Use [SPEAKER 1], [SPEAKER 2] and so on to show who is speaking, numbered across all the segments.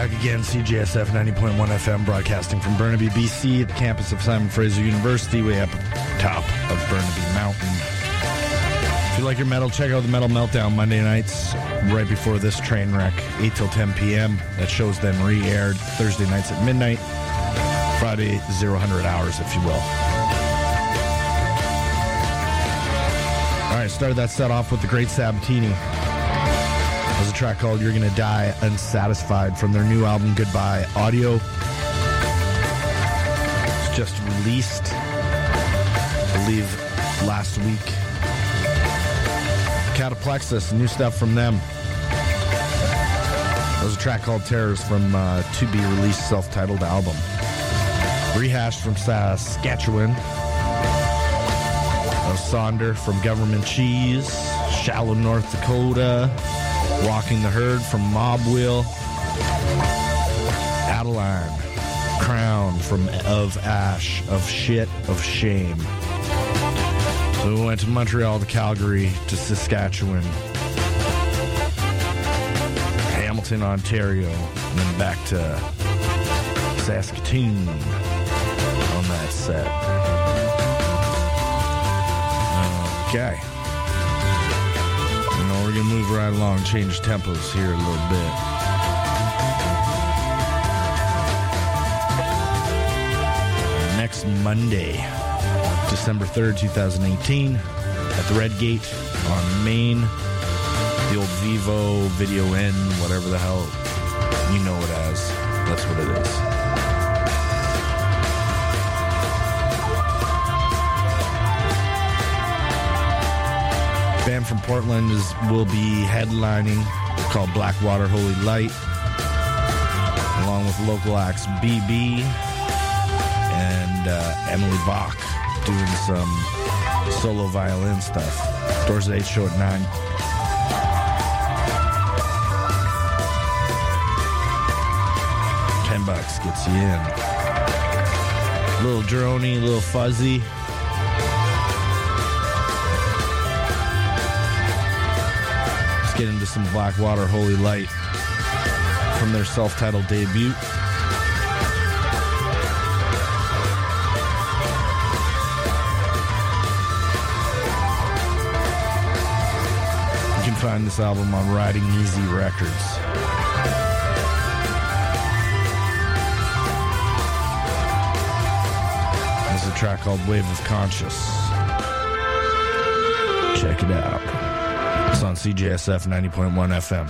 [SPEAKER 1] Back again, CJSF 90.1 FM, broadcasting from Burnaby, BC, at the campus of Simon Fraser University, way up top of Burnaby Mountain. If you like your metal, check out the Metal Meltdown Monday nights, right before this train wreck, 8 till 10 p.m. That show's then re-aired Thursday nights at midnight, Friday 0-100 hours, if you will. All right, started that set off with the Great Sabatini. There's a track called You're Gonna Die Unsatisfied from their new album Goodbye Audio. It's just released, I believe, last week. Cataplexus, new stuff from them. There's a track called Terrors from to-be-released self-titled album. Rehashed from Saskatchewan. Sonder from Government Cheese. Shallow, North Dakota. Walking the Herd from Mob Wheel. Adeline, Crown from Of Ash, Of Shit, Of Shame. So we went to Montreal, to Calgary, to Saskatchewan, Hamilton, Ontario, and then back to Saskatoon on that set. Okay. We're going to move right along, change tempos here a little bit. Next Monday, December 3rd, 2018, at the Red Gate on Main, the old Vivo, Video N, whatever the hell you know it as. That's what it is. Band from Portland will be headlining, called Blackwater Holy Light, along with local acts BB and Emily Bach doing some solo violin stuff. Doors at 8, show at 9. $10 gets you in. Little drony, little fuzzy. Get into some Blackwater Holy Light from their self-titled debut. You can find this album on Riding Easy Records. There's a track called Wave of Conscious. Check it out. It's on CJSF 90.1 FM.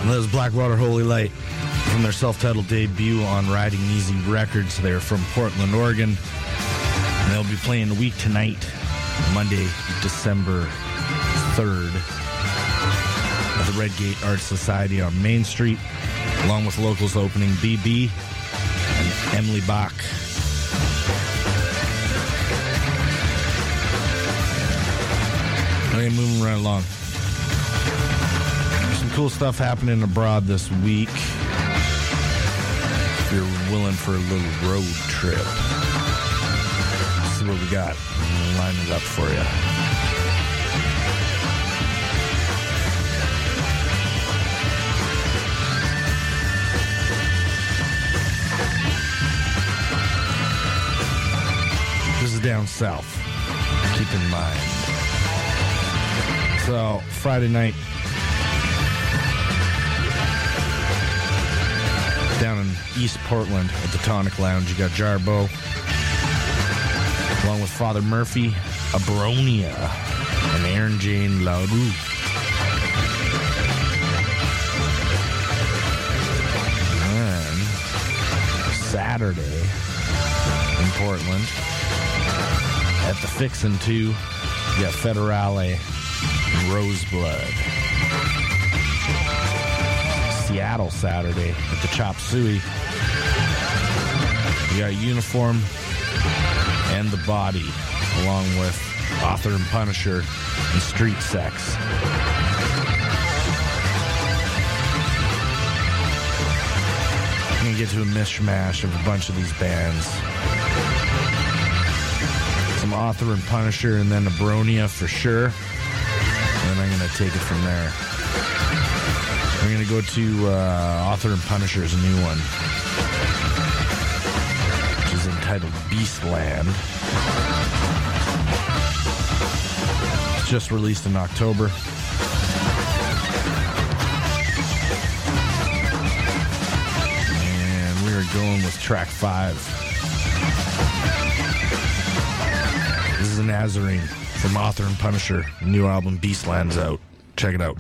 [SPEAKER 1] That was Blackwater Holy Light from their self-titled debut on Riding Easy Records. They're from Portland, Oregon. And they'll be playing a week tonight, Monday, December 3rd, at the Redgate Art Society on Main Street, along with locals opening BB and Emily Bach. Okay, moving right along. There's some cool stuff happening abroad this week. If you're willing for a little road trip, let's see what we got. I'll line it up for you. This is down south. Keep in mind. So, Friday night, down in East Portland at the Tonic Lounge, you got Jarbo, along with Father Murphy, Abronia, and Aaron Jane LaRue. And Saturday in Portland, at the Fixin' 2, you got Federale, Roseblood. Seattle Saturday at the Chop Suey. You got Uniform and The Body, along with Author and Punisher and Street Sex. I'm going to get to a mishmash of a bunch of these bands. Some Author and Punisher, and then Abronia for sure. And then I'm going to take it from there. We're going to go to Author and Punisher's new one, which is entitled Beastland. It's just released in October. And we are going with track 5. This is a Nazarene from Author and Punisher. New album Beastland's out. Check it out.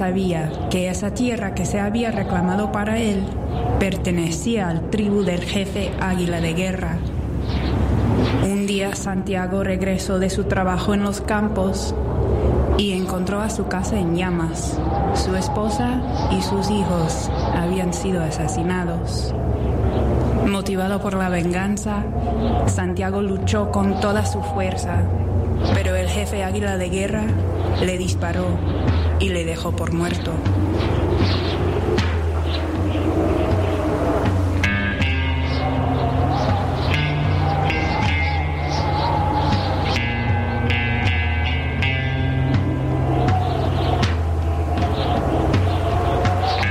[SPEAKER 2] sabía que esa tierra que se había reclamado para él pertenecía al tribu del jefe Águila de Guerra. Un día Santiago regresó de su trabajo en los campos y encontró a su casa en llamas. Su esposa y sus hijos habían sido asesinados. Motivado por la venganza, Santiago luchó con toda su fuerza, pero el jefe Águila de Guerra le disparó y le dejó por muerto.